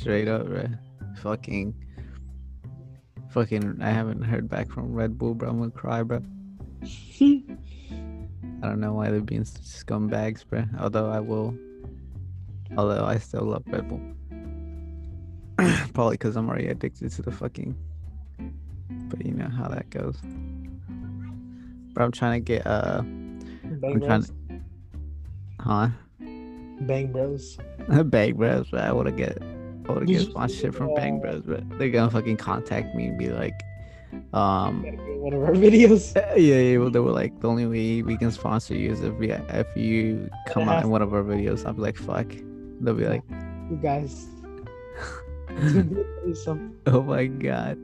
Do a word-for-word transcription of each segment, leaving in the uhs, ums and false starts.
Straight up, bro. Fucking, fucking. I haven't heard back from Red Bull, bro. I'm gonna cry, bro. I don't know why they're being such scumbags, bro. Although I will, although I still love Red Bull. Probably because I'm already addicted to the fucking. But you know how that goes. But I'm trying to get uh. Bang I'm trying Bros. to, huh? Bang Bros. Bang Bros, but I want to get, I want to Did get you sponsorship see, from Bang uh, Bros, but they're gonna fucking contact me and be like, um, one of our videos? uh, yeah, yeah. Well, they were like, the only way we can sponsor you is if we, if you come out in one of our videos. I'll be like, fuck. They'll be like, You guys. It's gonna be something. oh my god,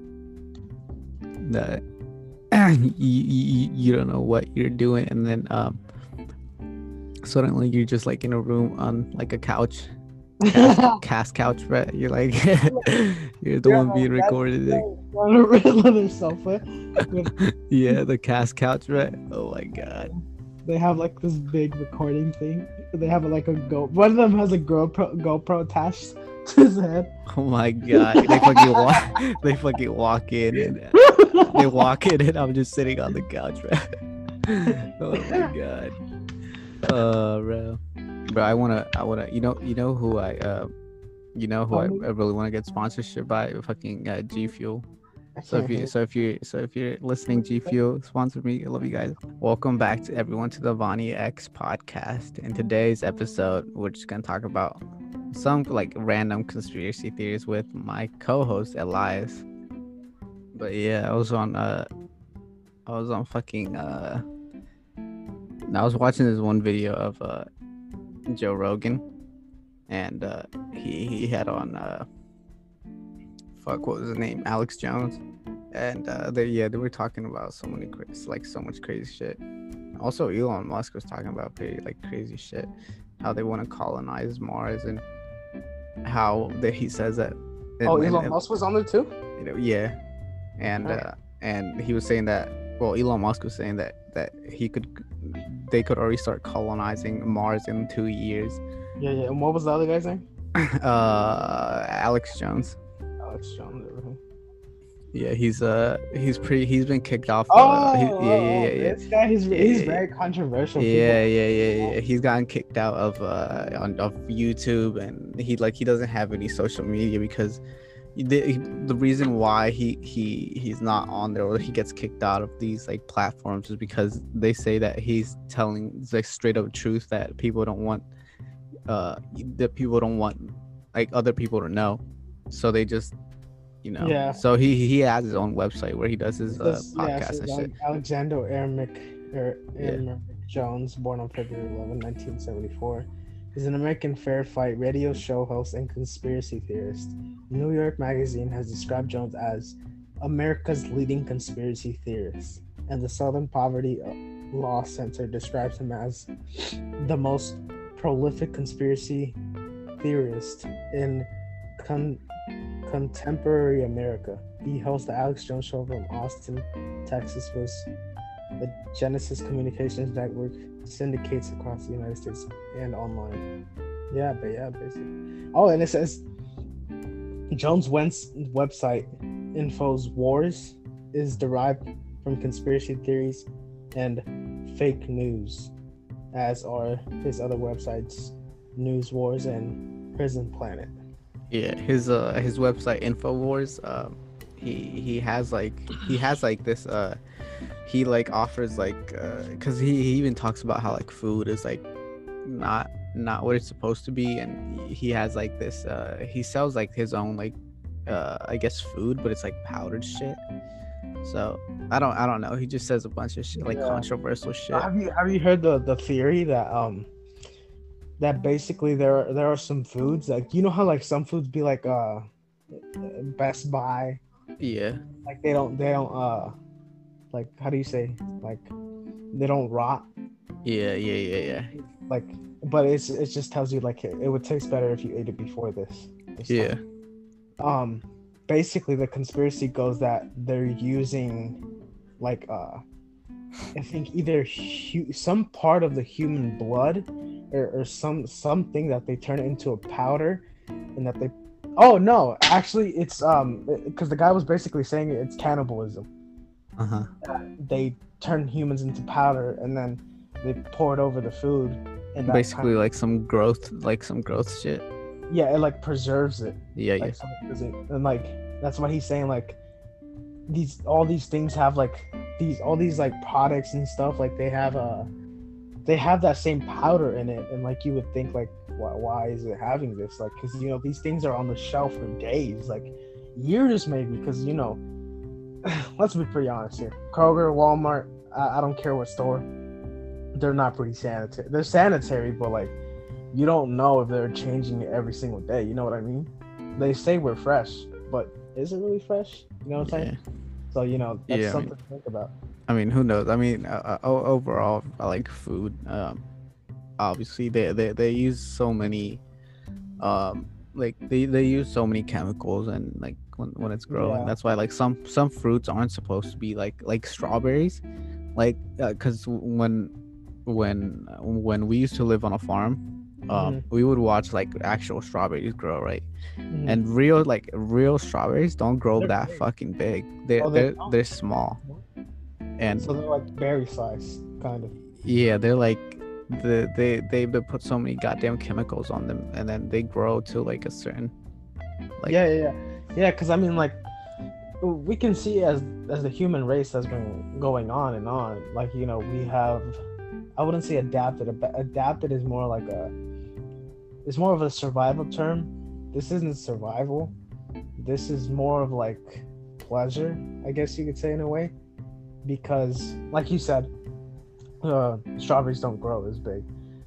no, you, you you don't know what you're doing, and then um, suddenly you're just like in a room on like a couch. Cast, cast couch, right? You're like, you're the Yeah, one being that's- recorded. Like, On a red leather sofa. With, yeah, the cast couch, right? Oh my god. they have like this big recording thing. They have like a Go. One of them has a GoPro GoPro attached to his head. Oh my god. They fucking walk. They fucking walk in, and they walk in, and I'm just sitting on the couch, right? Oh my god. Uh, bro, bro. I wanna, I wanna. You know, you know who I, uh, you know who I, I really want to get sponsorship by? Fucking uh, G Fuel. So if you, so if you, so if you're listening, G Fuel, sponsor me. I love you guys. Welcome back to everyone to the Vonnie X podcast. In today's episode, we're just gonna talk about some like random conspiracy theories with my co-host Elias. But yeah, I was on, uh, I was on fucking, uh, I was watching this one video of uh, Joe Rogan, and uh, he he had on, uh, fuck, what was his name? Alex Jones. And uh, they yeah they were talking about so many crazy, like so much crazy shit. Also, Elon Musk was talking about pretty like crazy shit, how they want to colonize Mars, and how that he says that. Oh, and- Elon and- Musk was on there too? you know, yeah, and Oh. uh, and he was saying that. Well, Elon Musk was saying that that he could, they could already start colonizing Mars in two years. Yeah, yeah. And what was the other guy's name? uh, Alex Jones. Alex Jones. everything. Yeah, he's uh he's pretty he's been kicked off. Oh, uh, he- oh, yeah, yeah, yeah, yeah. This guy, he's, Yeah, he's yeah, very controversial. Yeah, yeah, yeah, yeah. He's gotten kicked out of uh on of YouTube, and he like he doesn't have any social media because the the reason why he he he's not on there, or he gets kicked out of these like platforms, is because they say that he's telling like straight up truth that people don't want uh that people don't want like other people to know, so they just you know Yeah. so he he has his own website where he does his uh, This- yeah, podcast so and Ale- shit. Alexander Ermic, er, Yeah. Ermic Jones, born on February eleventh, nineteen seventy-four, is an American fair fight radio show host and conspiracy theorist. New York Magazine has described Jones as America's leading conspiracy theorist, and the Southern Poverty Law Center describes him as the most prolific conspiracy theorist in con- contemporary America. He hosts the Alex Jones Show from Austin, Texas, was the Genesis Communications Network syndicates across the United States and online. Yeah, but yeah, basically. Oh, and it says Jones Wentz website Infos Wars is derived from conspiracy theories and fake news, as are his other websites, News Wars and Prison Planet. Yeah, his uh his website Infowars, um he he has like he has like this uh he like offers like uh because he, he even talks about how like food is like not not what it's supposed to be, and he has like this uh he sells like his own like uh I guess food, but it's like powdered shit. So I don't I don't know. He just says a bunch of shit, like Yeah. controversial shit. Have you have you heard the, the theory that um that basically there are, there are some foods, like, you know how like some foods be like uh Best Buy, Yeah. like they don't they don't uh like, how do you say, like they don't rot, Yeah, yeah, yeah, yeah. like, but it's it just tells you like it, it would taste better if you ate it before this, this Yeah. time. Um basically the conspiracy goes that they're using like uh I think either hu- some part of the human blood, or, or some something that they turn it into a powder, and that they Oh no, actually, it's um because the guy was basically saying it's cannibalism. Uh huh. They turn humans into powder and then they pour it over the food, and that Basically, kind like some growth, like some growth shit. of, yeah, it like preserves it. Yeah, yeah. Like something doesn't, and like that's what he's saying. Like these, all these things have like these, all these like products and stuff. Like they have a, they have that same powder in it, and like you would think like, why, why is it having this? Like, because you know these things are on the shelf for days, like years maybe. Because you know, let's be pretty honest here. Kroger, Walmart, I, I don't care what store, they're not pretty sanitary. They're sanitary, but like you don't know if they're changing it every single day. You know what I mean? They say we're fresh, but is it really fresh? You know what I'm saying? Yeah. So you know that's Yeah, I something mean- to think about. I mean, who knows? I mean, uh, uh, o- overall, I like food. Um, obviously, they, they they use so many, um, like they, they use so many chemicals and like when, when it's growing. Yeah. That's why like some some fruits aren't supposed to be like like strawberries, like because when when when we used to live on a farm. Um, Mhm. we would watch like actual strawberries grow, right? Mhm. And real like real strawberries don't grow They're that big. fucking big. They're Oh, they they're don't? they're small, and So they're like berry size, kind of. yeah, they're like the they they they put so many goddamn chemicals on them, and then they grow to like a certain like yeah, yeah, yeah, yeah. Because I mean, like, we can see as as the human race has been going on and on. Like, you know, we have, I wouldn't say adapted. Ab- Adapted is more like a, it's more of a survival term. This isn't survival. This is more of like pleasure, I guess you could say in a way, because like you said, uh, strawberries don't grow as big,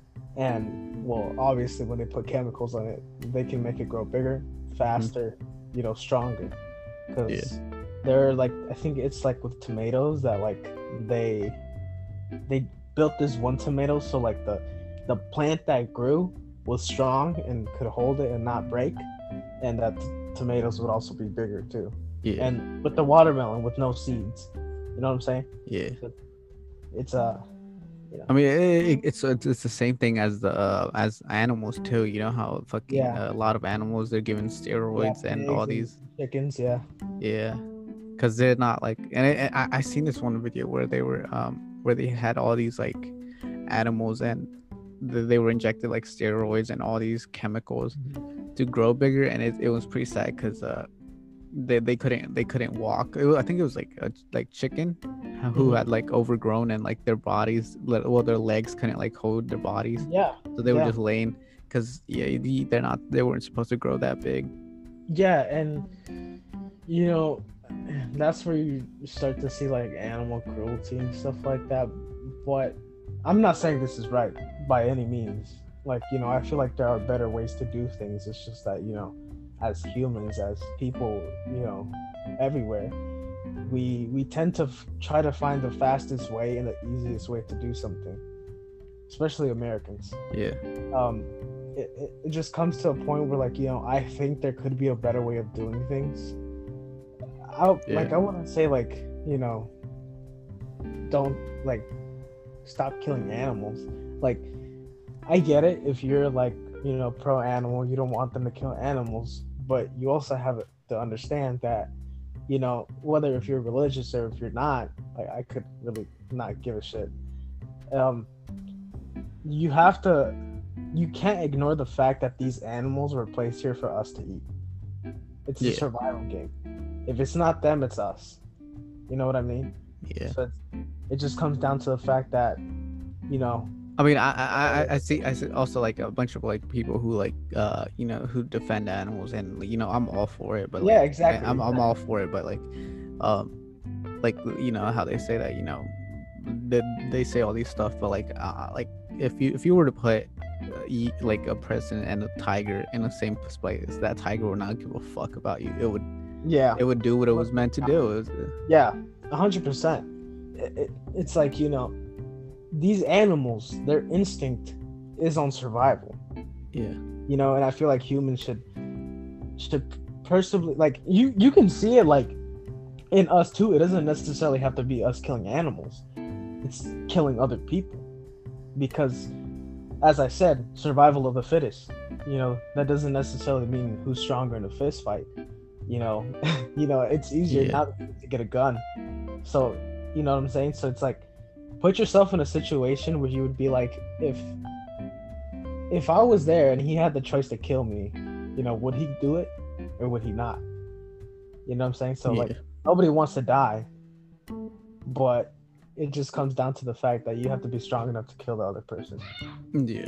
and well, obviously when they put chemicals on it, they can make it grow bigger, faster, you know, stronger. Because they're like, I think it's like with tomatoes that like they they built this one tomato so like the the plant that grew was strong and could hold it and not break, and that t- tomatoes would also be bigger too. yeah And with the watermelon with no seeds, you know what I'm saying? yeah. It's a, you know, I mean, it, it's it's it's the same thing as the uh, as animals too. You know how fucking Yeah. uh, a lot of animals they're given steroids and all pigs these chickens, yeah. yeah, because they're not like and it, I I seen this one video where they were um where they had all these like animals and th- they were injected like steroids and all these chemicals to grow bigger, and it, it was pretty sad because uh they, they couldn't they couldn't walk. It was, I think it was like a like chicken who Mhm. had like overgrown and like their bodies le- well their legs couldn't like hold their bodies, Yeah. so they were Yeah. just laying because yeah the- they're not they weren't supposed to grow that big. Yeah, and you know, that's where you start to see like animal cruelty and stuff like that. But I'm not saying this is right by any means. Like, you know, I feel like there are better ways to do things. It's just that, you know, as humans, as people, you know, everywhere, we we tend to f- try to find the fastest way and the easiest way to do something, especially Americans. Yeah um it, it, it just comes to a point where like, you know, I think there could be a better way of doing things. I like Yeah. I wouldn't say like, you know, don't like stop killing animals. Like, I get it if you're like, you know, pro animal, you don't want them to kill animals, but you also have to understand that, you know, whether if you're religious or if you're not, like I could really not give a shit. Um you have to you can't ignore the fact that these animals were placed here for us to eat. It's a Yeah. survival game. If it's not them, it's us. You know what I mean? yeah. So it's, it just comes down to the fact that, you know, I mean, I, I, I- I see, I see also like a bunch of like people who like, uh, you know, who defend animals, and you know, I'm all for it. But like, Yeah, exactly, I, I'm, I'm exactly. all for it. But like, um, like you know how they say that, you know, they, they say all these stuff, but like, uh, like if you if you were to put uh, y- like a president and a tiger in the same place, that tiger would not give a fuck about you. It would, yeah, it would do what it was meant to do. It was, uh, yeah, a hundred percent. It- it- It's like, you know, these animals, their instinct is on survival. yeah, You know, and I feel like humans should should personally, like, you you can see it like in us too. It doesn't necessarily have to be us killing animals. It's killing other people, because as I said, survival of the fittest. you know, that doesn't necessarily mean who's stronger in a fist fight. You know, you know, it's easier Yeah. now to get a gun. So, you know what I'm saying? So it's like, put yourself in a situation where you would be like, if if I was there and he had the choice to kill me, you know, would he do it or would he not? You know what I'm saying? So Yeah. like, nobody wants to die, but it just comes down to the fact that you have to be strong enough to kill the other person Yeah.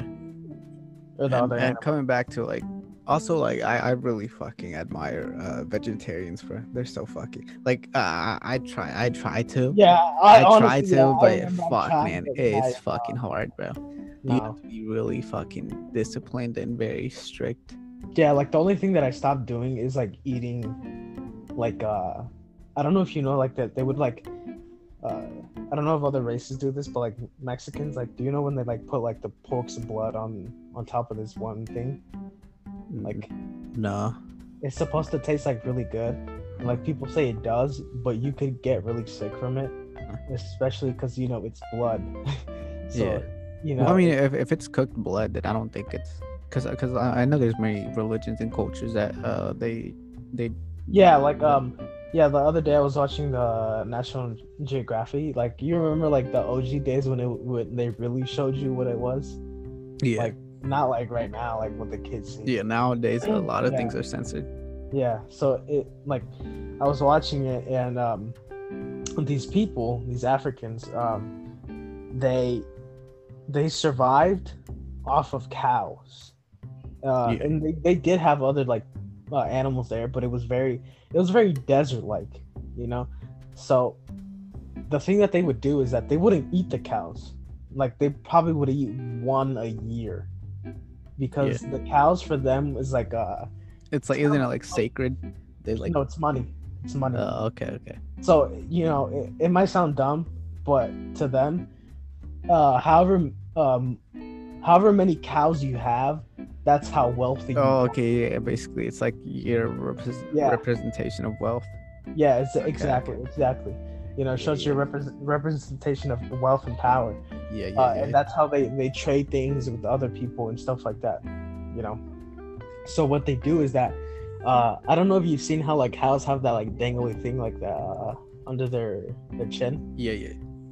or the and, other and animal. coming back to like also like I, I really fucking admire uh vegetarians, bro. They're so fucking like uh, I I try I try to Yeah, I, I try honestly, yeah, to I but remember I fuck tried, man, but yeah, it's yeah, fucking hard, bro. You have no. to be really fucking disciplined and very strict. Yeah, like the only thing that I stopped doing is like eating, like uh, I don't know if you know, like that they would like, uh, I don't know if other races do this, but like Mexicans, like, do you know when they like put like the pork's blood on on top of this one thing? Like, No. it's supposed to taste like really good, and like people say it does, but you could get really sick from it, especially because you know it's blood. So, Yeah. you know, Well, I mean, if, if it's cooked blood, then I don't think it's because because I I know there's many religions and cultures that uh they they yeah, like um, yeah. The other day I was watching the National Geographic. Like, you remember like the O G days when it when they really showed you what it was. yeah Like, not like right now, like what the kids see. yeah nowadays a lot of Yeah. things are censored. Yeah. So it like, I was watching it and um, these people, these Africans, um, they they survived off of cows. Uh, Yeah. and they, they did have other like uh, animals there, but it was very it was very desert like, you know. So the thing that they would do is that they wouldn't eat the cows. Like, they probably would eat one a year because the cows for them is like uh It's like isn't it like sacred? They like no, it's money. It's money. uh, okay okay So, you know, it, it might sound dumb, but to them, uh, however, um, however many cows you have, that's how wealthy you oh are. okay yeah basically it's like your repres Yeah. representation of wealth. Yeah, it's Okay, exactly, okay. exactly. You know, it Yeah, shows your repres representation of wealth and power, yeah yeah, uh, yeah. and that's how they they trade things with other people and stuff like that. You know, so what they do is that, uh, I don't know if you've seen how like cows have that like dangly thing like that uh, under their their chin. yeah yeah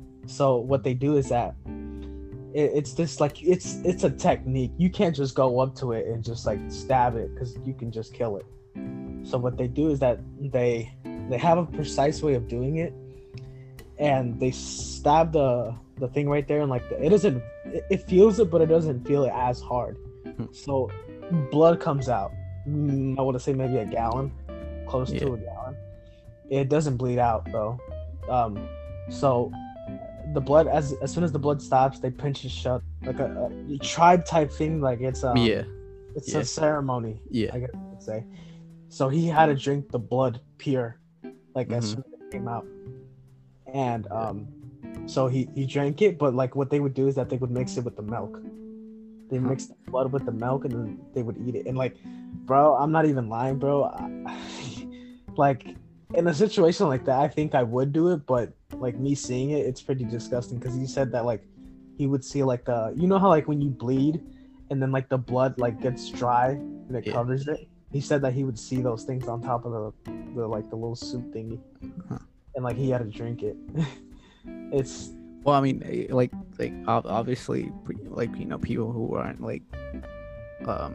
So what they do is that it, it's this like it's it's a technique. You can't just go up to it and just like stab it because you can just kill it. So what they do is that they they have a precise way of doing it, and they stab the the thing right there, and like the, it doesn't it, it feels it, but it doesn't feel it as hard. Hmm. So blood comes out. Mm, I want to say maybe a gallon, close Yeah. to a gallon. It doesn't bleed out though. Um, so the blood as as soon as the blood stops, they pinch it shut like a, a tribe type thing. Like it's um yeah it's yeah. a ceremony. yeah I guess I would say. So he had to drink the blood pure, like as Mhm. soon as it came out, and um, so he he drank it. But like what they would do is that they would mix it with the milk. They Huh. mixed the blood with the milk, and then they would eat it. And like, bro, I'm not even lying, bro. I, like in a situation like that, I think I would do it. But like me seeing it, it's pretty disgusting because he said that like he would see like the you know how like when you bleed, and then like the blood like gets dry and it Yeah. covers it. He said that he would see those things on top of the, the like the little soup thingy, Huh. and like he had to drink it. It's Well, I mean, eh, like, like ob- obviously, pre- like you know, people who aren't like, um,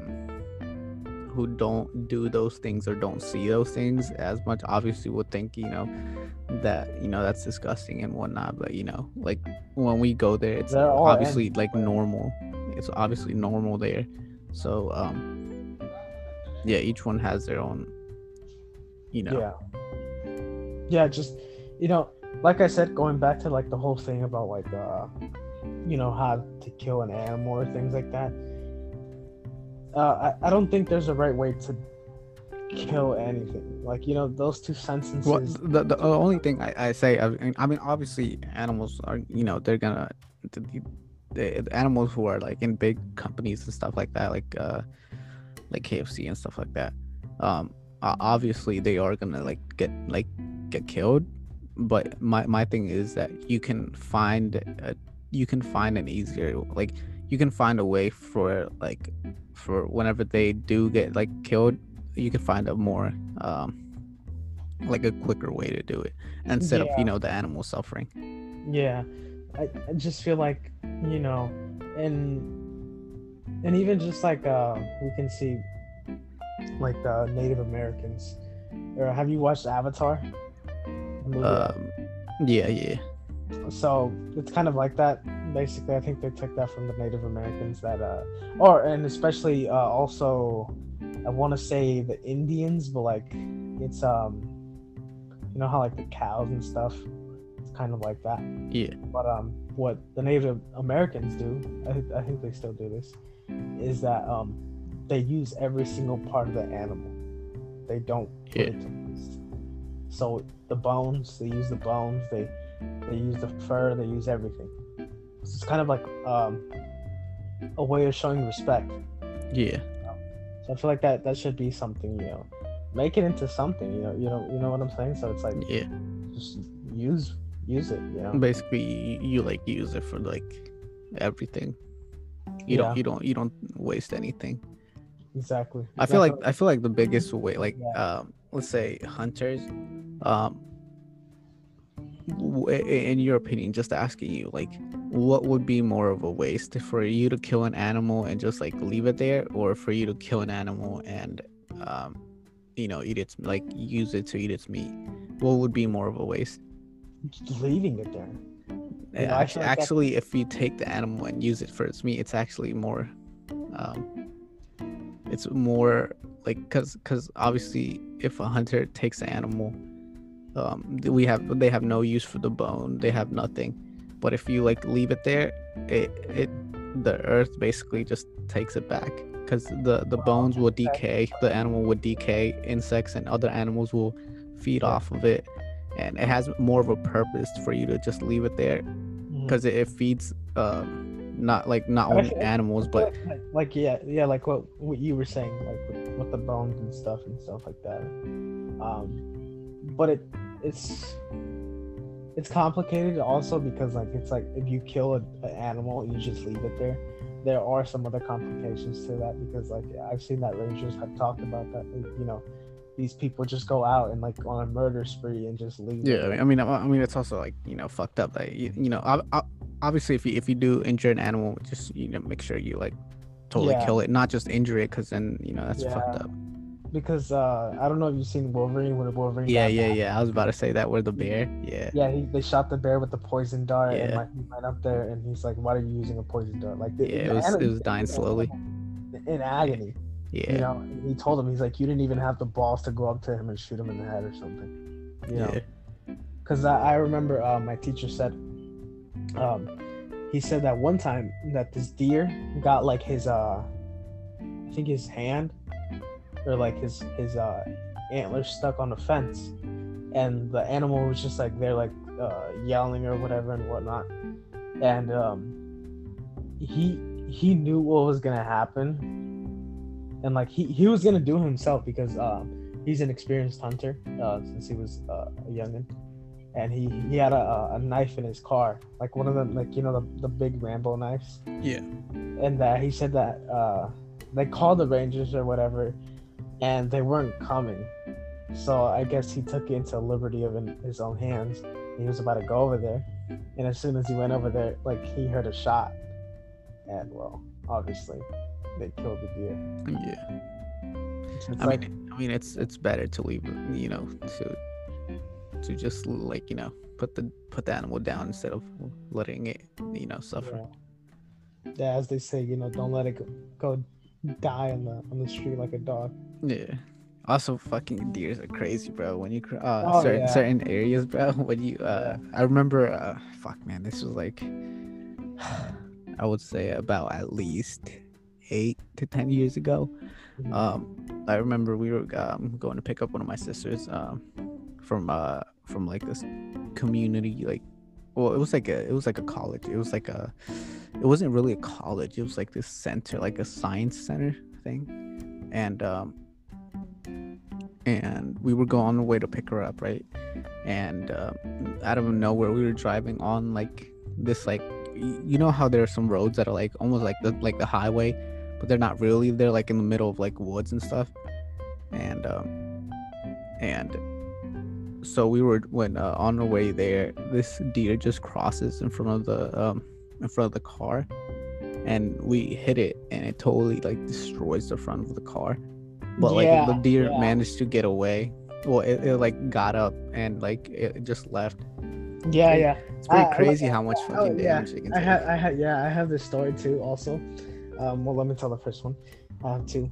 who don't do those things or don't see those things as much, obviously would think, you know, that you know that's disgusting and whatnot. But you know, like when we go there, it's They're all obviously animals, like but- normal. It's obviously normal there. So, um, yeah, each one has their own, you know. yeah, yeah. Just you know, like I said, going back to like the whole thing about like uh, you know, how to kill an animal or things like that. Uh, I, I don't think there's a right way to kill anything. Like, you know, those two sentences. Well, the, the only thing I, I say, I mean, I mean, obviously, animals are, you know, they're gonna, the, the, the animals who are like in big companies and stuff like that, like, uh, like K F C and stuff like that. Um, o- obviously, they are gonna like get like get killed. But my my thing is that you can find a, you can find an easier like you can find a way for like for whenever they do get like killed, you can find a more um like a quicker way to do it instead of you Yeah, know the animal suffering. yeah. I, I just feel like, you know, and and even just like uh, we can see like the Native Americans. Or have you watched Avatar? The movie. Um, yeah, yeah, So it's kind of like that. Basically, I think they took that from the Native Americans that, uh, or and especially uh, also, I want to say the Indians, but like it's um, you know how like the cows and stuff, it's kind of like that. yeah, But um, what the Native Americans do, I, I think they still do this, is that um, they use every single part of the animal. They don't put yeah, it to waste. So the bones, they use the bones. They they use the fur. They use everything. So it's kind of like um, a way of showing respect. yeah. So I feel like that that should be something, you know, make it into something. You know, you know, you know what I'm saying. So it's like Yeah. just use use it. You know. Basically, you, you like use it for like everything. You Yeah. don't you don't you don't waste anything. Exactly. I feel like Exactly. I feel like the biggest way, like Yeah. um, let's say hunters, um, w- i- in your opinion, just asking you, like, what would be more of a waste for you to kill an animal and just like leave it there, or for you to kill an animal and, um, you know, eat its like use it to eat its meat? What would be more of a waste? Just leaving it there. You know, I Actually, feel like that's- actually, if you take the animal and use it for its meat, it's actually more, um, it's more like because because obviously, if a hunter takes an animal, um, we have they have no use for the bone, they have nothing. But if you like leave it there, it it the earth basically just takes it back because the the bones will decay, the animal would decay, insects and other animals will feed Yeah. off of it, and it has more of a purpose for you to just leave it there Mhm. because it, it feeds um not like not I only feel- animals but like, like yeah yeah like what what you were saying, like with, with the bones and stuff and stuff like that. Um, but it it's it's complicated also because like it's like if you kill a, an animal and you just leave it there, there are some other complications to that because like I've seen that rangers have talked about that. Like, you know, these people just go out and like on a murder spree and just leave. it yeah, I there. mean, I mean, I mean, it's also like you know, fucked up. Like you, you know, ob- ob- obviously, if you if you do injure an animal, just you know, make sure you like totally Yeah. kill it, not just injure it, because then you know that's Yeah. fucked up. Because uh, I don't know if you've seen Wolverine when Wolverine. Yeah, got yeah, back. yeah. I was about to say that where the bear. Yeah, Yeah, he, they shot the bear with the poison dart, and Yeah. like he went up there, and he's like, "Why are you using a poison dart?" Like, the, yeah. It the was it animal- was dying slowly. in agony. Yeah, You know, and he told him, he's like, "You didn't even have the balls to go up to him and shoot him in the head or something." You know, yeah, because I, I remember uh, my teacher said, um, he said that one time that this deer got like his uh, I think his hand or like his his uh antlers stuck on the fence, and the animal was just like they're like uh, yelling or whatever and whatnot, and um, he he knew what was gonna happen, and like he, he was gonna do it himself because um, he's an experienced hunter uh, since he was uh, a youngin, and he he had a, a knife in his car, like one of them, like you know the, the big Rambo knives, yeah. and that he said that uh, they called the Rangers or whatever, and they weren't coming. So I guess he took it into liberty of in his own hands. He was about to go over there, and as soon as he went over there, like he heard a shot, and well, obviously, they killed the deer. Yeah. So it's I like, mean, I mean, it's it's better to leave, you know, to to just like you know put the put the animal down instead of letting it, you know, suffer. yeah. Yeah, as they say, you know, don't let it go, go die on the on the street like a dog. Yeah. Also, fucking deers are crazy, bro. When you cr- uh Oh, certain yeah. certain areas, bro. When you uh, I remember uh, fuck man, this was like, I would say about at least eight to ten years ago. Mhm. Um, I remember we were um going to pick up one of my sisters um from uh from like this community like, well it was like a it was like a college. It was like a it wasn't really a college. It was like this center, like a science center thing, and um. and we were going on the way to pick her up, right? And uh, out of nowhere, we were driving on like this like y- you know how there are some roads that are like almost like the like the highway, but they're not really. They're like in the middle of like woods and stuff. And um and so we were when uh, on our way there, this deer just crosses in front of the um in front of the car, and we hit it, and it totally like destroys the front of the car. But like the Yeah, deer yeah, managed to get away. Well, it, it like got up and like it just left. yeah, Pretty- yeah. It's pretty I- I- crazy how much oh, fucking yeah. damage they can I take. had, I had, yeah, I have this story too. Also, um, well, let me tell the first one. I have two.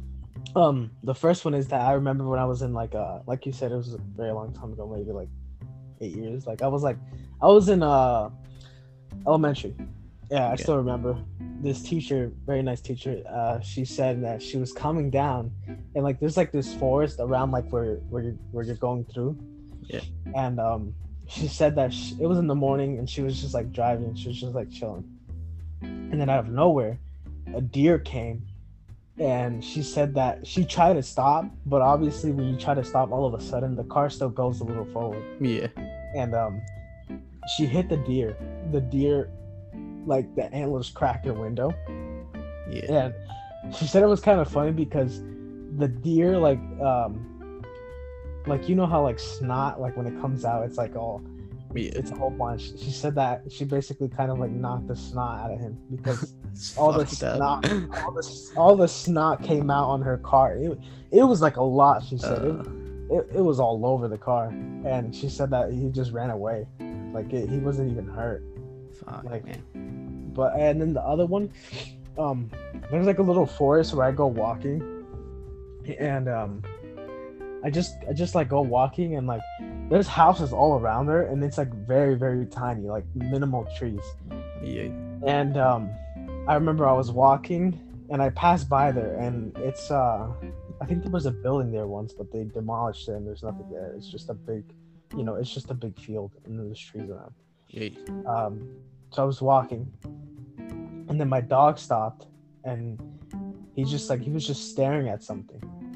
Um, the first one is that I remember when I was in like uh, like you said, it was a very long time ago, maybe like eight years. Like I was like, I was in uh, elementary. Yeah, I Yeah. still remember. This teacher, very nice teacher, uh, she said that she was coming down, and like there's like this forest around like where where you're, where you're going through. Yeah. And um, she said that she, it was in the morning, and she was just like driving. She was just like chilling, and then out of nowhere, a deer came, and she said that she tried to stop, but obviously when you try to stop, all of a sudden the car still goes a little forward, Yeah. and um, she hit the deer. The deer, like the antlers cracked her window. Yeah. And she said it was kind of funny because the deer, like, um, like you know how like snot, like when it comes out, it's like all, Yeah. it's a whole bunch. She said that she basically kind of like knocked the snot out of him because It's all the fucked up. snot, all the all the snot came out on her car. It, it was like a lot. She said Uh, it, it, it was all over the car, and she said that he just ran away, like it, he wasn't even hurt. fuck, like- man. But and then the other one, um, there's like a little forest where I go walking, and um, I just I just like go walking, and like there's houses all around there, and it's like very very tiny, like minimal trees. Yeah. And um, I remember I was walking, and I passed by there, and it's uh, I think there was a building there once, but they demolished it, and there's nothing there. It's just a big, you know, it's just a big field, and there's trees around. Yeah. Um, so I was walking, and then my dog stopped, and he just like he was just staring at something.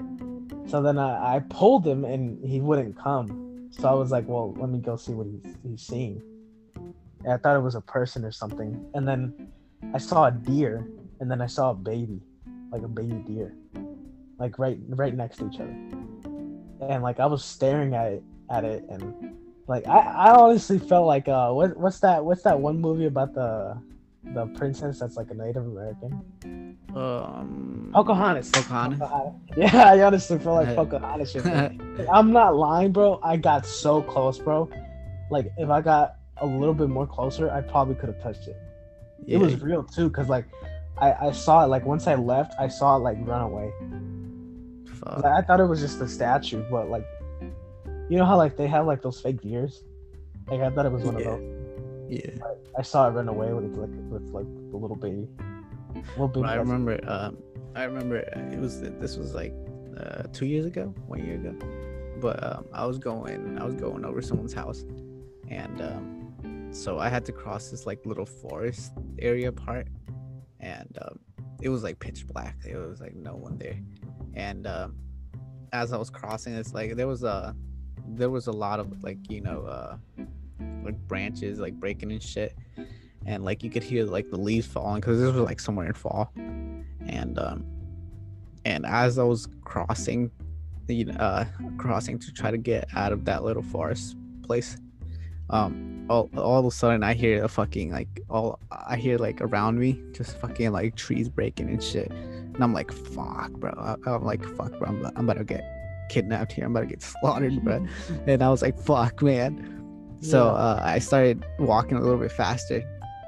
So then I, I pulled him, and he wouldn't come. So I was like, well, let me go see what he's, he's seeing. And I thought it was a person or something. And then I saw a deer, and then I saw a baby, like a baby deer, like right right next to each other. And like I was staring at it at it, and like I, I honestly felt like uh what what's that what's that one movie about the the princess that's like a Native American? Um. Pocahontas. Pocahontas? Yeah, I honestly feel like Uh, Pocahontas. Should be. I'm not lying, bro. I got so close, bro. Like if I got a little bit more closer, I probably could have touched it. Yeah. It was real too, cause like I I saw it. Like once I left, I saw it like run away. Fuck. Like, I thought it was just a statue, but like, you know how like they have like those fake deers? Like I thought it was one Yeah. of those. Yeah. I saw it run away with like with like the little baby. Little baby. But I that's- remember. Um. I remember it was. This was like uh, two years ago, one year ago. But um, I was going. I was going over someone's house, and um, so I had to cross this like little forest area part, and um, it was like pitch black. There was like no one there, and um, as I was crossing, it's like there was a there was a lot of like you know uh like branches like breaking and shit, and like you could hear like the leaves falling because this was like somewhere in fall, and um and as I was crossing, you know, uh crossing to try to get out of that little forest place, um all, all of a sudden I hear a fucking like all I hear like around me just fucking like trees breaking and shit, and I'm like fuck bro I, I'm like fuck bro I'm, I'm about to get kidnapped here, I'm about to get slaughtered bro. And I was like fuck man. So Yeah. uh, I started walking a little bit faster,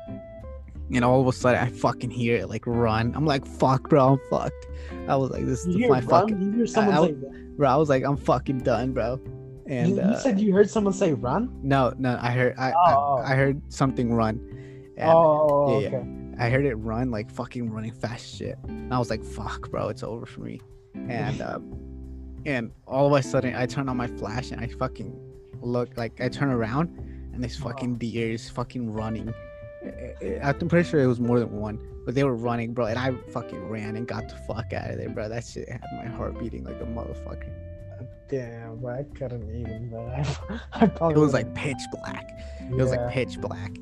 and all of a sudden I fucking hear it like run. I'm like fuck bro I'm fucked. I was like this You is hear my run? fucking You hear someone I- I- say run? bro I was like I'm fucking done bro. And you, you uh, said you heard someone say run? no no I heard I, Oh. I I heard something run, and Oh, yeah, yeah. okay. I heard it run like fucking running fast shit, and I was like fuck bro it's over for me. And uh, and all of a sudden I turn on my flash and I fucking look like I turn around, and this fucking deer is fucking running. I- I- I'm pretty sure it was more than one, but they were running, bro, and I fucking ran and got the fuck out of there, bro. That shit had my heart beating like a motherfucker. Damn, bro, I couldn't even, bro. I, I It probably was would've- like pitch black. It was Yeah. like pitch black,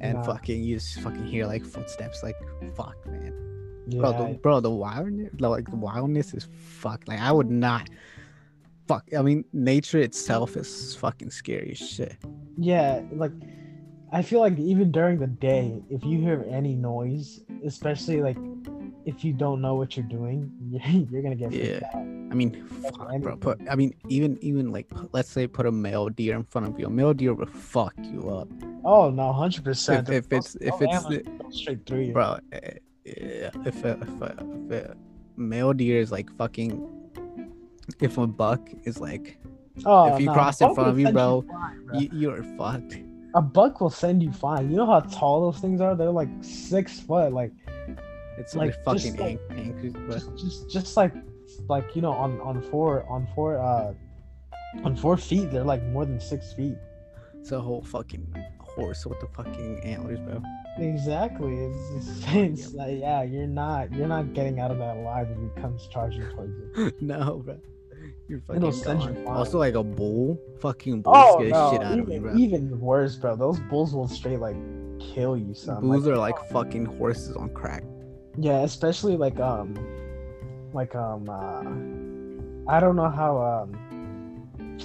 and Nah. fucking you just fucking hear like footsteps. Like fuck, man. Yeah, Bro, the, bro, the wildness, like the wildness is fuck. Like I would not. Fuck. I mean, nature itself is fucking scary as shit. yeah, like I feel like even during the day, if you hear any noise, especially like if you don't know what you're doing, you're, you're gonna get freaked Yeah. out. I mean, fuck, bro. Put, I mean, even even like, let's say, put a male deer in front of you. A male deer will fuck you up. Oh no, hundred percent. If, if it's if it's straight through you, bro. eh, Yeah, if a, if a, if a male deer is like fucking, if a buck is like, oh, if you no, cross a in buck front will of you, send bro, flying, bro. you you're fucked. A buck will send you flying. You know how tall those things are? They're like six foot. Like It's like, like fucking just like- ang- angry, bro. just, just, just like, like you know, on on four, on four, uh, on four feet, they're like more than six feet. It's a whole fucking horse with the fucking antlers, bro. Exactly. It's, it's, it's like, yeah, you're not, you're not getting out of that alive if he comes charging towards you. No, bro. You're fucking It'll send you gone. flying. Also, like a bull, fucking bulls Oh scare no, shit out even, of me, bro. even worse, bro. Those bulls will straight like kill you, son. Bulls Like, are like fucking horses on crack. yeah, especially like um, like um, uh, I don't know how um,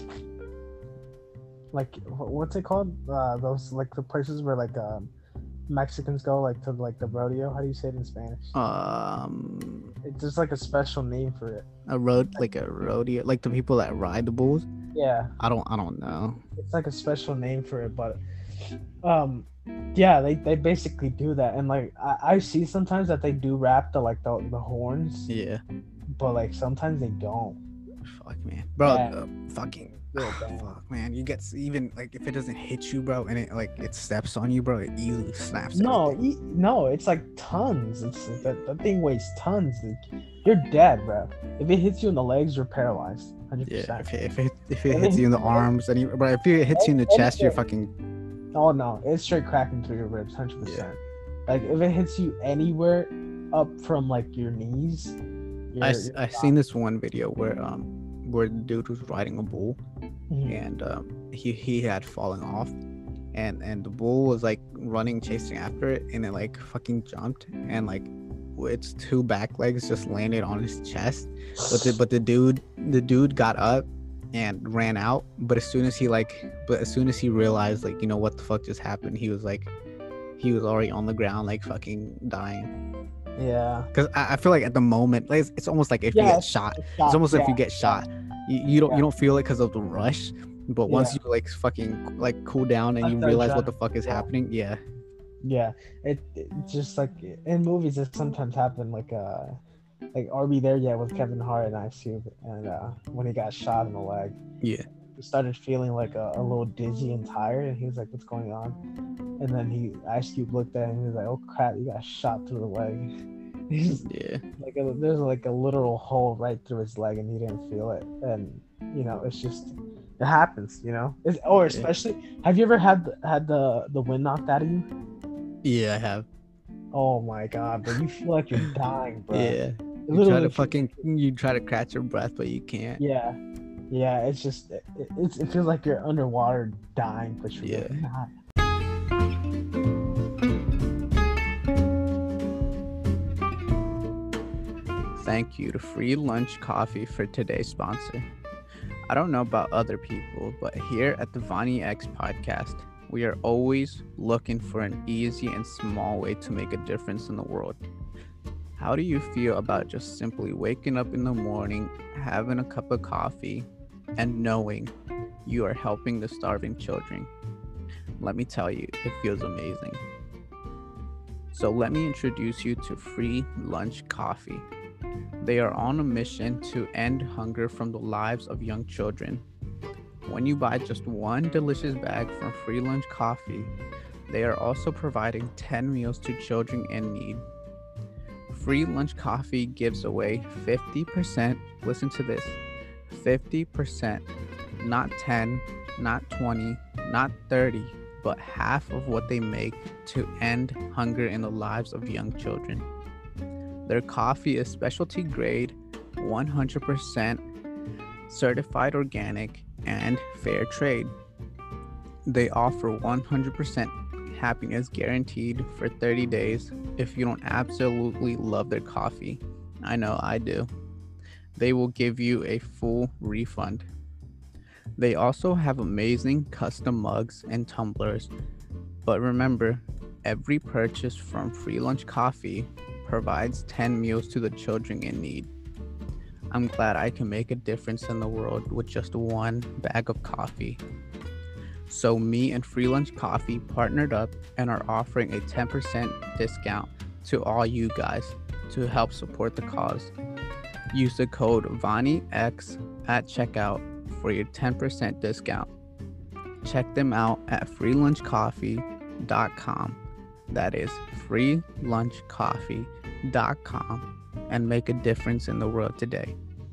like wh- what's it called? Uh, those like the places where like um, Mexicans go like to like the rodeo. How do you say it in Spanish? Um, It's just like a special name for it. a road like a rodeo, like the people that ride the bulls. Yeah, I don't, I don't know. it's like a special name for it, but um, yeah, they, they basically do that, and like I, I see sometimes that they do wrap the like the, the horns, Yeah, but like sometimes they don't. fuck, man, bro. Yeah. Uh, fucking, Real bad. fuck, man. You get even like if it doesn't hit you, bro, and it like it steps on you, bro, it easily snaps. No, everything. e- no, it's like tons. It's that, that thing weighs tons. Like, you're dead, bro. If it hits you in the legs, you're paralyzed. Hundred Yeah, percent. if it, if it, if it And hits then- you in the arms, and you, bro, if it hits you in the And- chest, you're and- fucking. Oh no, it's straight cracking through your ribs. Hundred percent. Like if it hits you anywhere up from like your knees. You're, I you're I seen this one video where um where the dude was riding a bull, Mhm. and um he he had fallen off, and and the bull was like running chasing after it, and it like fucking jumped, and like its two back legs just landed on his chest, but the but the dude the dude got up and ran out, but as soon as he like but as soon as he realized like, you know, what the fuck just happened, he was like he was already on the ground like fucking dying. Yeah. Because I, I feel like at the moment, like, it's, it's almost like if Yeah, you get shot. It's almost yeah. if you get shot. You, you don't Yeah. you don't feel it because of the rush, but once Yeah. you like fucking like cool down and Like you the realize what the adrenaline, fuck is yeah. happening, yeah, Yeah, it, it just like in movies it sometimes happen like uh like Are We There Yet with Kevin Hart and Ice Cube, and uh when he got shot in the leg, yeah, he started feeling like a, a little dizzy and tired, and he was like, "What's going on?" And then he Ice Cube looked at him and he was like, "Oh crap, you got shot through the leg." He's yeah, like a, there's like a literal hole right through his leg, and he didn't feel it, and you know it's just it happens, you know. It's, or Yeah. especially, have you ever had had the the wind knocked out of you? yeah. I have. Oh my god, bro, you feel like you're dying, bro. Yeah, It you try literally to feels- fucking you try to catch your breath, but you can't. Yeah, yeah. It's just it, it's, it feels like you're underwater dying, but you're Yeah. really not. Thank you to Free Lunch Coffee for today's sponsor. I don't know about other people, but here at the Vonnie X podcast, we are always looking for an easy and small way to make a difference in the world. How do you feel about just simply waking up in the morning, having a cup of coffee, and knowing you are helping the starving children? Let me tell you, it feels amazing. So let me introduce you to Free Lunch Coffee. They are on a mission to end hunger from the lives of young children. When you buy just one delicious bag from Free Lunch Coffee, they are also providing ten meals to children in need. Free Lunch Coffee gives away fifty percent, listen to this, fifty percent, not ten, not twenty, not thirty, but half of what they make to end hunger in the lives of young children. Their coffee is specialty grade, one hundred percent certified organic, and fair trade. They offer one hundred percent happiness guaranteed for thirty days if you don't absolutely love their coffee. I know I do. They will give you a full refund. They also have amazing custom mugs and tumblers. But remember, every purchase from Free Lunch Coffee provides ten meals to the children in need. I'm glad I can make a difference in the world with just one bag of coffee. So me and Free Lunch Coffee partnered up and are offering a ten percent discount to all you guys to help support the cause. Use the code VANIX at checkout for your ten percent discount. Check them out at free lunch coffee dot com. That is free lunch coffee dot com and make a difference in the world today.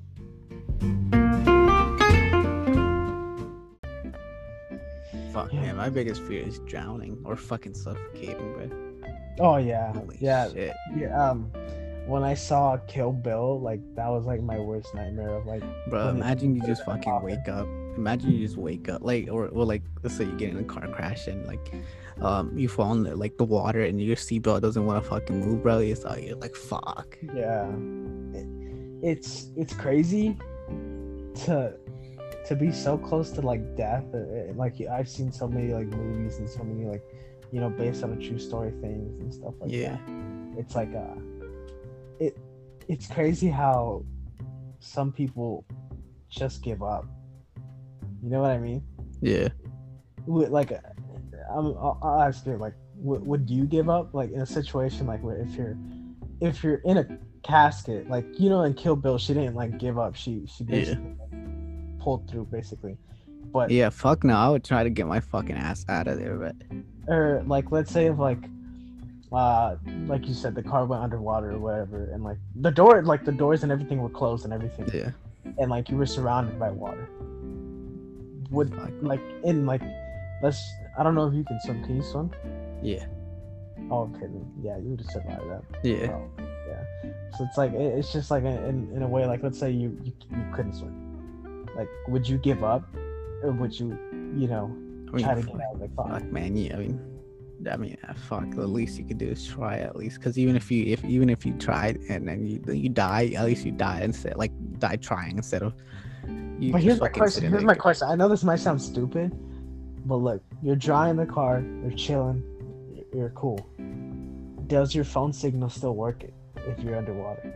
Fuck Yeah. man, my biggest fear is drowning or fucking suffocating, bro. Oh yeah, Holy yeah, shit. yeah. Um, when I saw Kill Bill, like that was like my worst nightmare of like. Bro, when it- imagine you just when it fucking happened. wake up. Imagine you just wake up, like, or, or like, let's say you get in a car crash and like, um, you fall in the, like the water and your seatbelt doesn't want to fucking move, bro. It's like you're like, fuck. Yeah, it, it's it's crazy to to be so close to like death. Uh, uh, Like I've seen so many like movies and so many like, you know, based on a true story things and stuff like Yeah. that. It's like uh, it it's crazy how some people just give up. You know what I mean? Yeah. Would- Like, uh, I'm, I'll, I'll ask you, like, would, would you give up, like, in a situation like where if you're, if you're in a casket, like, you know, in Kill Bill, she didn't like give up. She she basically like, pulled through, basically. But Yeah, fuck no. I would try to get my fucking ass out of there, but or like, let's say if like, uh, like you said, the car went underwater or whatever, and like the door, like the doors and everything were closed and everything, yeah. and like you were surrounded by water. Would Fuck. like in like, let's. I don't know if you can swim. Can you swim? Yeah. Oh, okay, then, yeah, you would have survived that. Yeah. Oh, yeah. So it's like it- it's just like in, in a way, like let's say you, you you couldn't swim, like would you give up, or would you you know I mean, try to fuck, get out of the car? fuck, man. Yeah, I mean, I mean, uh, fuck. The least you could do is try at least, because even if you, if even if you tried and then you you die, at least you die instead, like die trying instead of. You But just here's my fucking question. sitting Here's there. my question. I know this might sound stupid, but look, you're driving the car, you're chilling, you're- you're cool. Does your phone signal still work if you're underwater?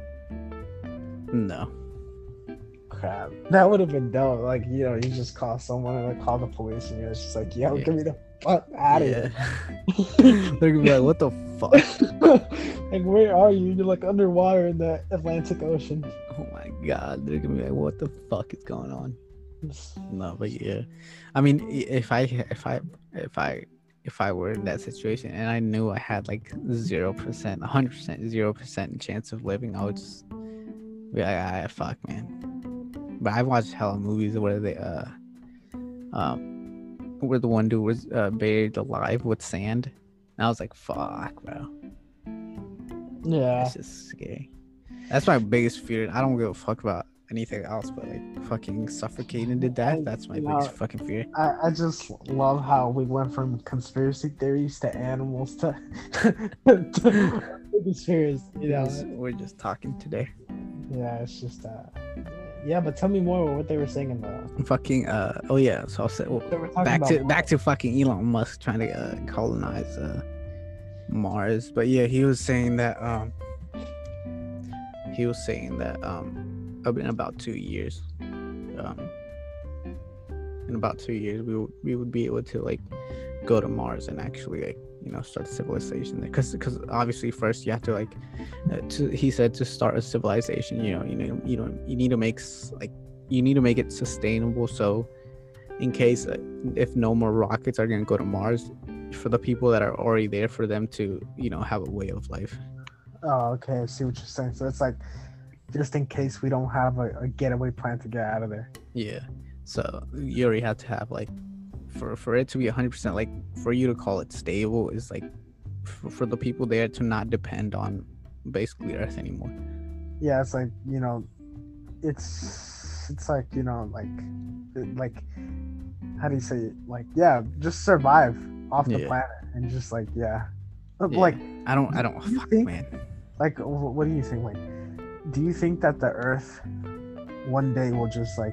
No. Crap. That would have been dope. Like, you know, you just call someone and like call the police and you're just like, yo, Yeah. get me the fuck out of Yeah. here. They're gonna be like, what the fuck? Like, where are you? You're like underwater in the Atlantic Ocean. Oh my god, they're gonna be like, what the fuck is going on? No, but yeah, I mean, i- if I, if I, if I, if I were in that situation and I knew I had like zero percent, hundred percent, zero percent chance of living, I would just be like, ah, fuck, man. But I've watched hella movies where they, uh, um, where the one dude was uh, buried alive with sand, and I was like, fuck, bro. Yeah. It's just scary. That's my biggest fear. I don't give a fuck about anything else, but like fucking suffocating to death. I- That's my you biggest know, fucking fear. I, I just love how we went from conspiracy theories to animals to, to biggest fears. You know, We're- We're just talking today. yeah, it's just uh, yeah. But tell me more what they were saying in the. Fucking uh oh yeah. So I'll say well, They were talking back about to back to fucking Elon Musk trying to uh, colonize uh Mars. But yeah, he was saying that um he was saying that um in about two years um in about two years we would we would be able to like go to Mars and actually like you know start a civilization there because because obviously first you have to like uh, to he said to start a civilization you know you know you know you need to make s- like you need to make it sustainable so in case uh, if no more rockets are going to go to Mars for the people that are already there for them to you know have a way of life. Oh, okay. I see what you're saying. So it's like just in case we don't have a, a getaway plan to get out of there. Yeah, so you already have to have like for for it to be one hundred percent like for you to call it stable is like for, for the people there to not depend on basically Earth anymore. Yeah, it's like you know, it's it's like you know, like like how do you say it? Like yeah, just survive. off the Yeah. planet and just like yeah, Yeah. like I don't. I don't. Do you Fuck, think- man. like wh- what do you think? Like, do you think that the Earth one day will just like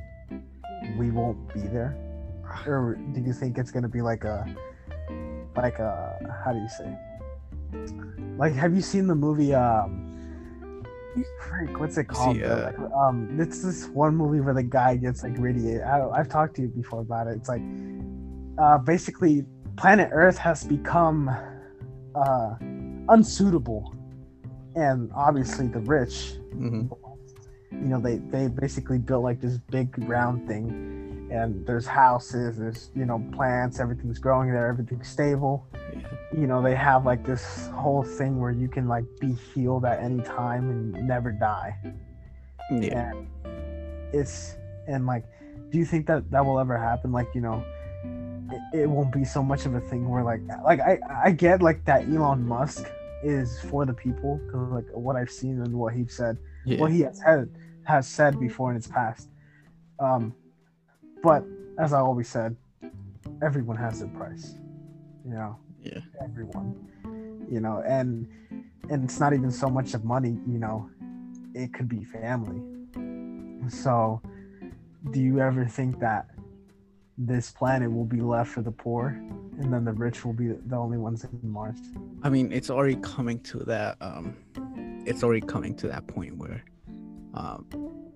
we won't be there, or do you think it's gonna be like a like a how do you say? Like, have you seen the movie? Um, Frank, what's it called? See, bro? uh, Like, um, it's this one movie where the guy gets like radiated. I, I've talked to you before about it. It's like, uh, basically, planet Earth has become uh, unsuitable, and obviously the rich, hmm you know, they they basically built like this big round thing, and there's houses, there's you know plants, everything's growing there, everything's stable. Yeah. You know, they have like this whole thing where you can like be healed at any time and never die. Yeah. And it's and like, do you think that that will ever happen? Like, you know, it, it won't be so much of a thing where like like I I get like that Elon Musk is for the people because like what I've seen and what he said, Yeah. what he has said has said before in its past. Um, but as I always said, everyone has their price. You know. Yeah. Everyone, you know, and and it's not even so much of money, you know, it could be family. So do you ever think that this planet will be left for the poor and then the rich will be the only ones in Mars? I mean, it's already coming to that. Um, it's already coming to that point where, um,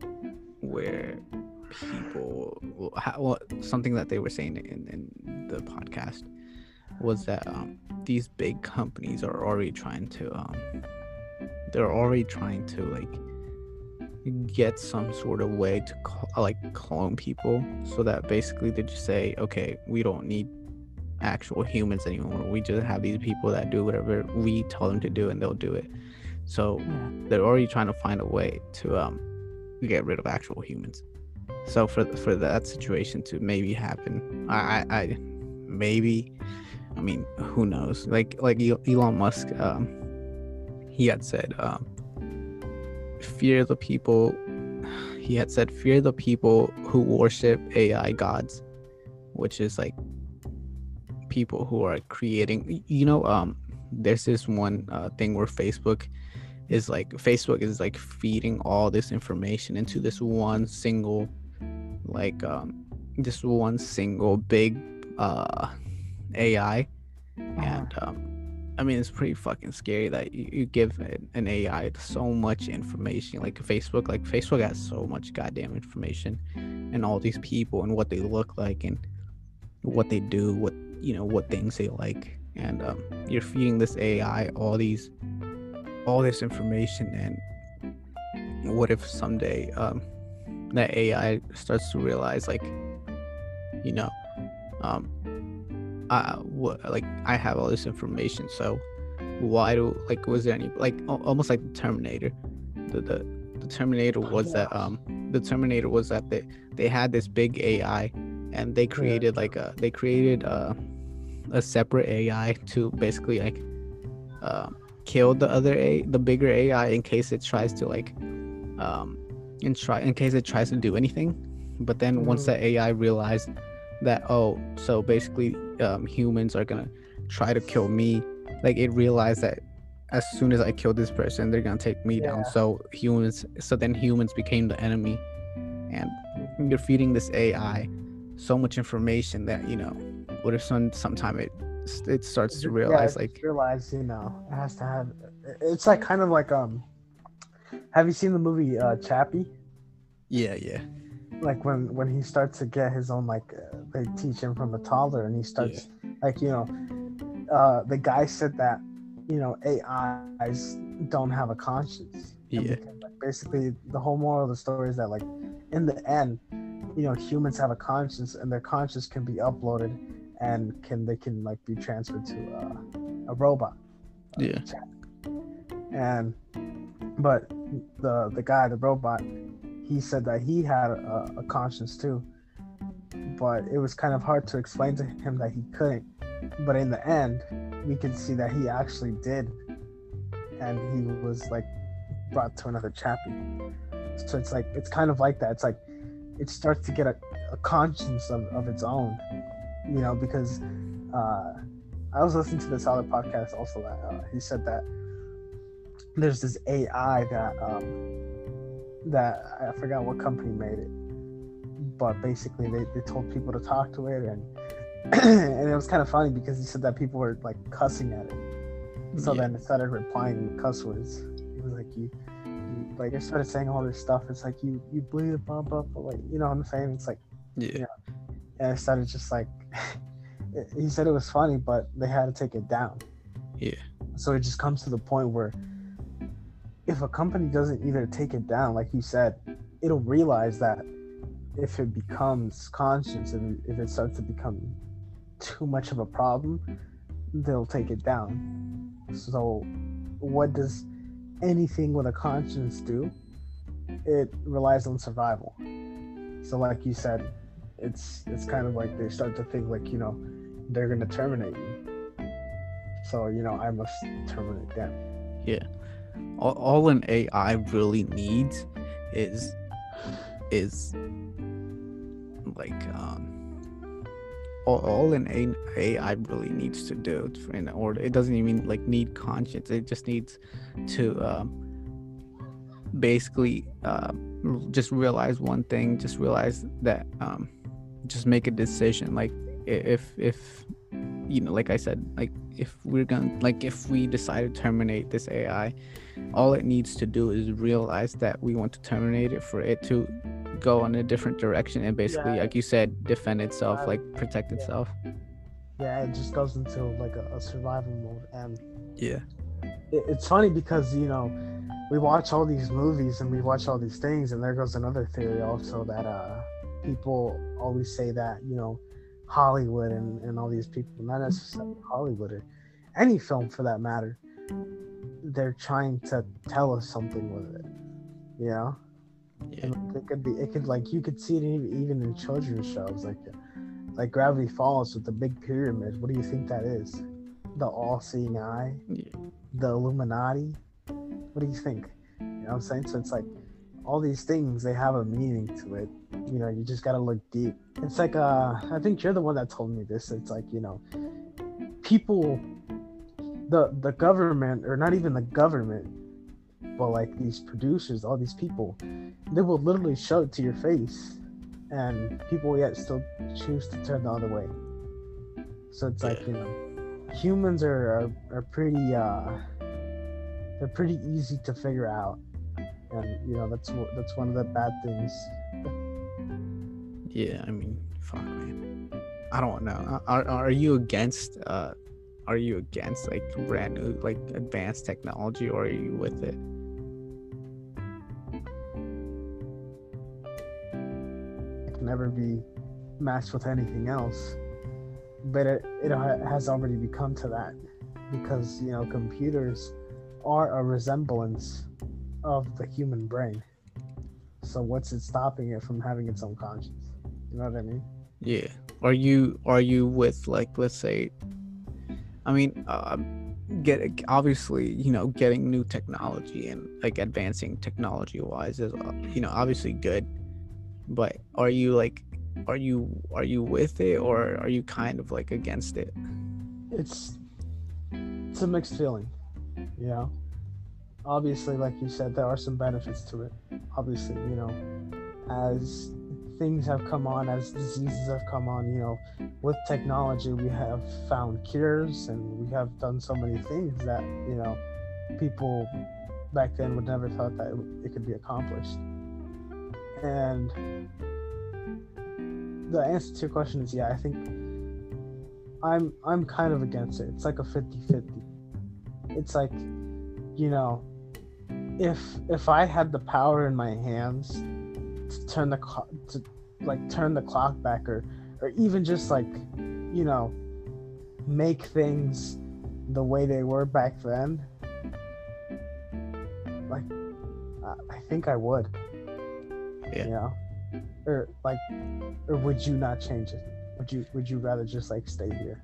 where people will ha- well, something that they were saying in, in the podcast was that um, these big companies are already trying to um, they're already trying to like get some sort of way to cl- like clone people so that basically they just say, okay, we don't need actual humans anymore, we just have these people that do whatever we tell them to do and they'll do it. So Yeah. they're already trying to find a way to um, get rid of actual humans. So for for that situation to maybe happen, I, I, I maybe I mean, who knows? Like like Elon Musk, um, he had said, um, fear the people. He had said, fear the people who worship A I gods, which is like people who are creating. You know, um, there's this one uh, thing where Facebook is like Facebook is like feeding all this information into this one single, like um, this one single big uh. A I, and um, I mean it's pretty fucking scary that you, you give an, an A I so much information. Like Facebook, like Facebook has so much goddamn information, and all these people and what they look like and what they do, what you know, what things they like, and um, you're feeding this A I all these, all this information, and what if someday um, that A I starts to realize, like, you know, um. Uh, what like I have all this information, so why do like was there any like al- almost like the Terminator, the the, the Terminator was that um the Terminator was that they they had this big A I and they created like a they created a a separate A I to basically like uh, kill the other A the bigger A I in case it tries to like um in try in case it tries to do anything, but then once Mhm. that A I realized that oh so basically um, humans are gonna try to kill me, like it realized that as soon as I kill this person they're gonna take me down, Yeah. so humans so then humans became the enemy, and you're feeding this A I so much information that you know what if some sometime it it starts to realize yeah, like realize you know it has to have. It's like kind of like um. Have you seen the movie uh, Chappie? yeah yeah Like when when he starts to get his own like uh, they teach him from a toddler and he starts like you know uh the guy said that you know A Is don't have a conscience. And yeah because, like, basically the whole moral of the story is that like in the end you know humans have a conscience and their conscience can be uploaded and can they can like be transferred to uh, a robot. uh, yeah and but the the guy the robot he said that he had a, a conscience too, but it was kind of hard to explain to him that he couldn't. But in the end, we can see that he actually did, and he was like brought to another Chappie. So it's like it's kind of like that. It's like it starts to get a, a conscience of, of its own, you know, because uh, I was listening to this other podcast also that uh, he said that there's this A I that um, that I forgot what company made it, but basically they, they told people to talk to it, and and it was kind of funny because he said that people were like cussing at it, so Yeah. then it started replying with cuss words. It was like you, you like it started saying all this stuff. It's like you you bleed a bump up, but like you know what I'm saying. It's like Yeah. and it started just like he said it was funny, but they had to take it down. Yeah. So it just comes to the point where if a company doesn't either take it down, like you said, it'll realize that if it becomes conscious and if it starts to become too much of a problem, they'll take it down. So what does anything with a conscience do? It relies on survival. So like you said, it's it's kind of like they start to think like, you know, they're gonna terminate you. So, you know, I must terminate them. Yeah. All, all an A I really needs is is like um all, all an A I really needs to do in order, it doesn't even like need conscience. It just needs to um basically uh, just realize one thing, just realize that um just make a decision. Like if if you know, like I said, like if we're gonna like if we decide to terminate this A I, all it needs to do is realize that we want to terminate it for it to go in a different direction and basically, Yeah. like you said, defend itself, Uh, like protect yeah. itself. Yeah, it just goes into like a, a survival mode. And Yeah. it, it's funny because, you know, we watch all these movies and we watch all these things, and there goes another theory also that uh people always say that, you know, Hollywood and, and all these people, not necessarily Hollywood or any film for that matter, they're trying to tell us something with it, you know. Yeah. And it could be, it could like you could see it even even in children's shows, like like Gravity Falls with the big pyramid. What do you think that is? The all-seeing eye, Yeah. the Illuminati. What do you think? You know what I'm saying? So it's like all these things, they have a meaning to it. You know, you just gotta look deep. It's like uh, I think you're the one that told me this. It's like, you know, people, the the government, or not even the government, but like these producers, all these people, they will literally show it to your face, and people yet still choose to turn the other way. So it's like, you know, humans are are, are pretty uh, they're pretty easy to figure out, and you know that's wh- that's one of the bad things. Yeah, I mean, fuck, man. I don't know. Are are you against uh, are you against like brand new like advanced technology, or are you with it? It can never be matched with anything else, but it it ha- has already become to that, because you know computers are a resemblance of the human brain. So what's it stopping it from having its own conscience? You know what I mean? Yeah. Are you are you with like, let's say, I mean, um, get obviously, you know, getting new technology and like advancing technology wise is uh, you know, obviously good, but are you like, are you are you with it, or are you kind of like against it? It's it's a mixed feeling, you know. Obviously, like you said, there are some benefits to it. Obviously, you know, as things have come on, as diseases have come on, you know, with technology, we have found cures and we have done so many things that, you know, people back then would never thought that it, it could be accomplished. And the answer to your question is yeah, I think I'm I'm kind of against it. It's like a fifty-fifty. It's like, you know, if if I had the power in my hands to turn the clock to like turn the clock back, or or even just like, you know, make things the way they were back then, like I, I think I would. Yeah. You know? Or like, or would you not change it? Would you would you rather just like stay here?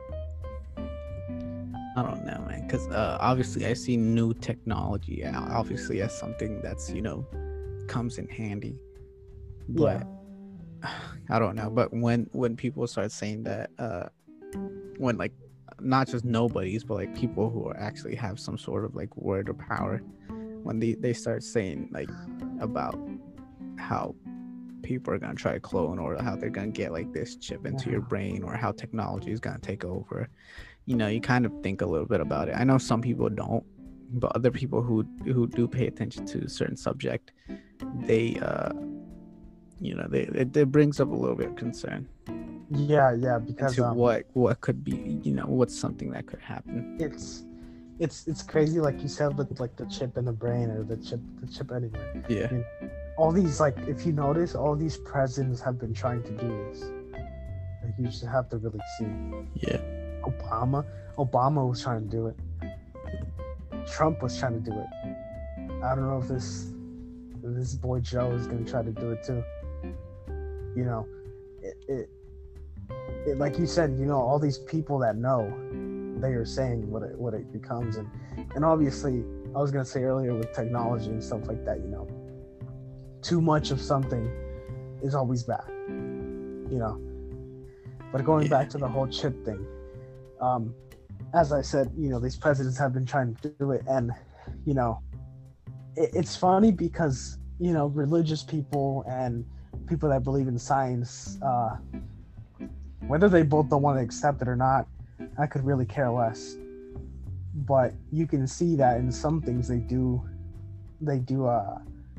I don't know, man, because uh, obviously I see new technology out, obviously as something that's, you know, comes in handy, but Yeah. I don't know. But when when people start saying that uh when like not just nobodies, but like people who are actually have some sort of like word or power, when they they start saying like about how people are gonna try to clone, or how they're gonna get like this chip into your brain, or how technology is gonna take over, you know, you kind of think a little bit about it. I know some people don't, but other people who who do pay attention to a certain subject, they uh you know, they it, it brings up a little bit of concern Yeah, yeah, because into um, what what could be, you know, what's something that could happen. it's it's it's crazy, like you said, with like the chip in the brain or the chip the chip anywhere. Yeah. You know, all these, like, if you notice, all these presidents have been trying to do this. Like, you just have to really see. Yeah. Obama, Obama was trying to do it. Trump was trying to do it. I don't know if this if this boy Joe is gonna try to do it too. You know, it, it, it like you said, you know, all these people that know, they are saying what it what it becomes, and and obviously, I was gonna say earlier with technology and stuff like that, you know, too much of something is always bad, you know. But going Yeah. back to the whole chip thing, um, as I said, you know, these presidents have been trying to do it, and you know, it, it's funny because, you know, religious people and people that believe in science, uh, whether they both don't want to accept it or not, I could really care less. But you can see that in some things they do, they do. Uh,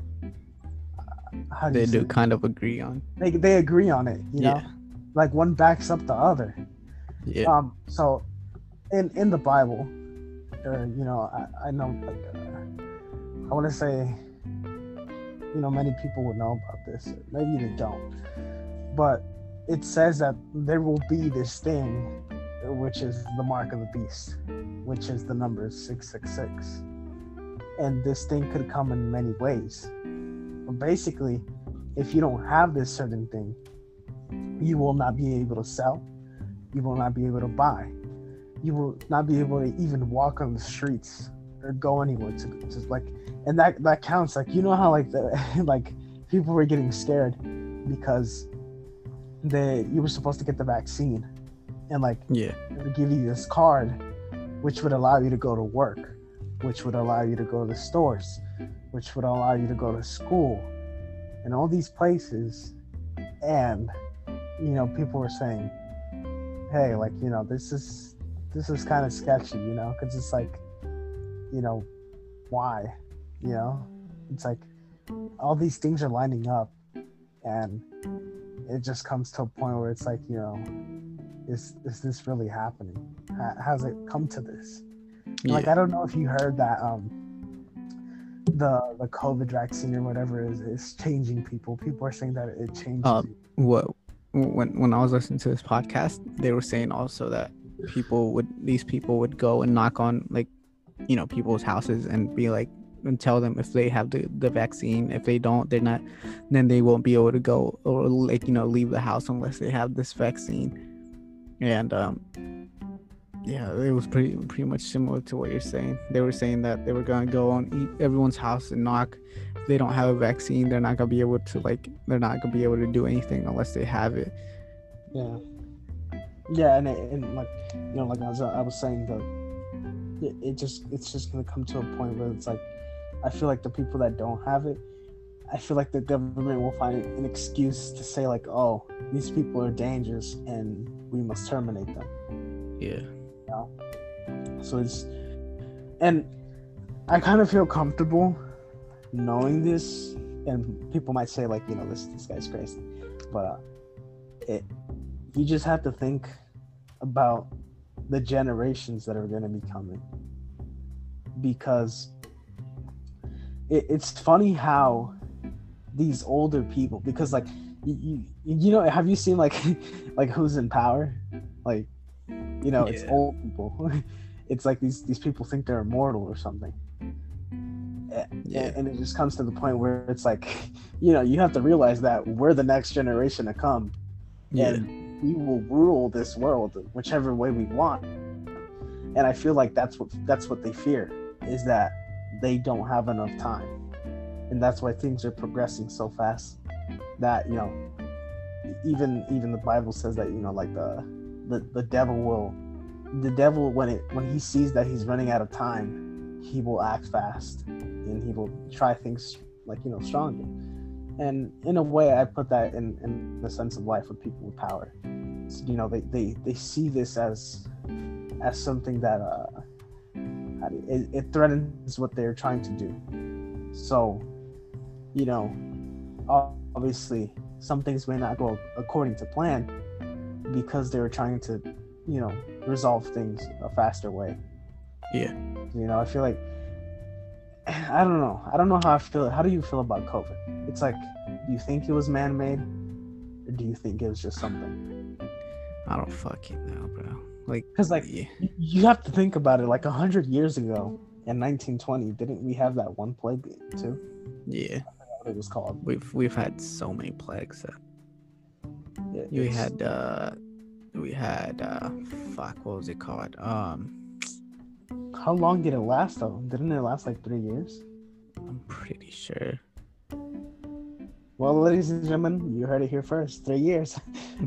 how do They you do say? kind of agree on. They they agree on it, you know, Yeah. like one backs up the other. Yeah. Um, so in in the Bible, or you know, I, I know, like, uh, I want to say, you know, many people would know about this. Maybe they don't, but it says that there will be this thing, which is the mark of the beast, which is the number six six six, and this thing could come in many ways. But basically, if you don't have this certain thing, you will not be able to sell. You will not be able to buy. You will not be able to even walk on the streets or go anywhere to just like, and that that counts. Like, you know how like the like people were getting scared because they you were supposed to get the vaccine, and like Yeah. they would give you this card, which would allow you to go to work, which would allow you to go to the stores, which would allow you to go to school, and all these places. And you know, people were saying, hey, like, you know, this is this is kind of sketchy, you know, because it's like, you know, why, you know, it's like all these things are lining up, and it just comes to a point where it's like, you know, is is this really happening? Ha- has it come to this? Yeah. Like, I don't know if you heard that um the the COVID vaccine or whatever is is changing people. People are saying that it changes. Um, you. what when when I was listening to this podcast, they were saying also that people would these people would go and knock on, like, you know, people's houses and be like, and tell them if they have the, the vaccine. If they don't, they're not, then they won't be able to go or, like, you know, leave the house unless they have this vaccine. And um yeah, it was pretty pretty much similar to what you're saying. They were saying that they were gonna go on eat everyone's house and knock. If they don't have a vaccine, they're not gonna be able to, like, they're not gonna be able to do anything unless they have it. Yeah. Yeah, and, it, and like, you know, like as I was saying, the it, it just it's just gonna come to a point where it's like, I feel like the people that don't have it, I feel like the government will find an excuse to say like, oh, these people are dangerous and we must terminate them. Yeah. You know? So it's, and I kind of feel comfortable knowing this, and people might say like, you know, this this guy's crazy, but uh, it you just have to think about the generations that are going to be coming, because it, it's funny how these older people, because like you, you you know, have you seen like like Who's in Power? Like, you know, it's Yeah. old people. It's like these these people think they're immortal or something. Yeah. And, and it just comes to the point where it's like, you know, you have to realize that we're the next generation to come, Yeah. and we will rule this world whichever way we want. And I feel like that's what that's what they fear, is that they don't have enough time, and that's why things are progressing so fast. That, you know, even even the Bible says that, you know, like the the, the devil will the devil, when it when he sees that he's running out of time, he will act fast and he will try things like, you know, stronger. And in a way, I put that in, in the sense of life with people with power. So, you know, they, they, they see this as as something that uh, it, it threatens what they're trying to do. So, you know, obviously, some things may not go according to plan because they were trying to, you know, resolve things a faster way. Yeah. You know, I feel like, I don't know. I don't know how I feel. How do you feel about COVID? It's like, do you think it was man-made, or do you think it was just something? I don't fucking know, bro. Like, because like yeah. you have to think about it. Like a hundred years ago, in nineteen twenty, didn't we have that one plague too? Yeah. I forgot what it was called. We've we've had so many plagues. That Yeah, we it's- had uh, we had uh, fuck, what was it called? Um. How long did it last though? Didn't it last like three years? I'm pretty sure. Well, ladies and gentlemen, you heard it here first. Three years.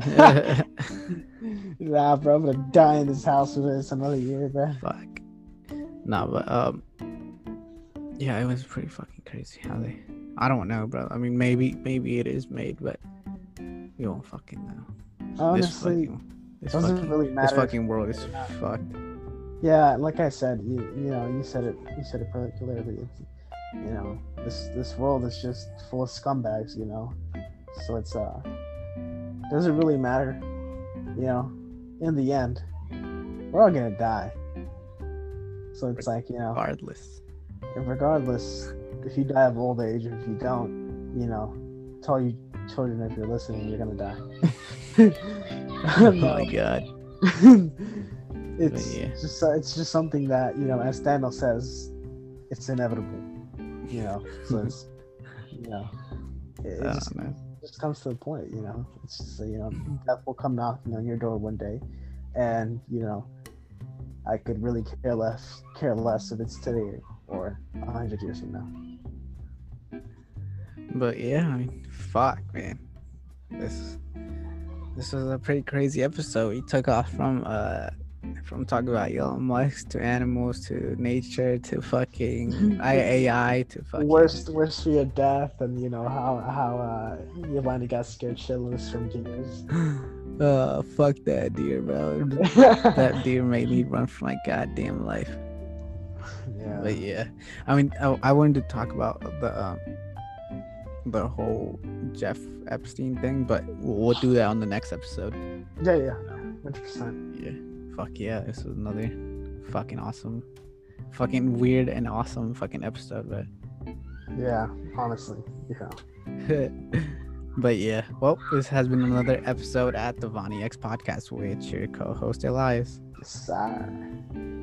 Nah, bro, I'm gonna die in this house for this another year, bro. Fuck. No, but um, yeah, it was pretty fucking crazy how they. I don't know, bro. I mean, maybe maybe it is made, but you won't fucking know. Honestly, this fucking, this doesn't fucking, really this matter. fucking world is fucked. Yeah, like I said, you you know, you said it, you said it pretty clearly. It's, you know, this this world is just full of scumbags, you know. So it's uh, doesn't really matter, you know. In the end, we're all gonna die. So it's like, you know, Regardless. and regardless, if you die of old age or if you don't, you know, tell you children if you're listening, you're gonna die. Oh my god. It's Yeah. just it's just something that, you know, as Daniel says, it's inevitable. You know, so it's, you know, it, it I just, don't know. it just comes to the point. You know, it's just, you know, death will come knocking on your door one day, and you know, I could really care less care less if it's today or a hundred years from now. But yeah, I mean, fuck, man. This this was a pretty crazy episode. We took off from uh from talking about Elon Musk to animals to nature to fucking A I to fucking Worst worst fear of death, and you know how how uh Giovanni got scared shitless from deers. uh fuck that deer, bro. That deer made me run for my goddamn life. Yeah. But yeah, I mean, I, I wanted to talk about the um the whole Jeff Epstein thing, but we'll, we'll do that on the next episode. Yeah, yeah, hundred percent. Yeah, fuck yeah, this was another fucking awesome, fucking weird and awesome fucking episode, but Yeah, honestly, yeah. but yeah, well, this has been another episode at the Vonnie X podcast with your co-host Elias. Sigh.